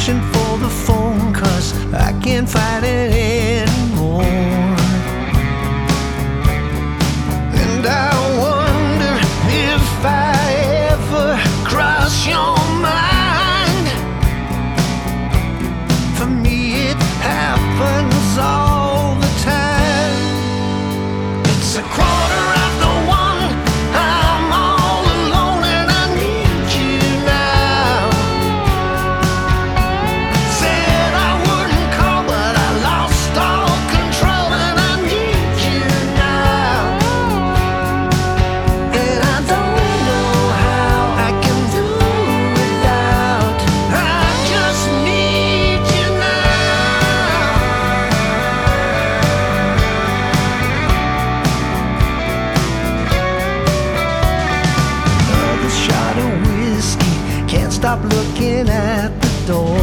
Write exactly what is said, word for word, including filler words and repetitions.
reaching for the phone, 'cause I can't fight it anymore. And I wonder if I ever cross your mind. For me it happens all the time. It's a quarter after one, I'm all alone and I need you now. Said I wouldn't call, but I lost all control and I need you now. And I don't know how I can do without. I just need you now. Another shot of whiskey, can't stop looking at the door.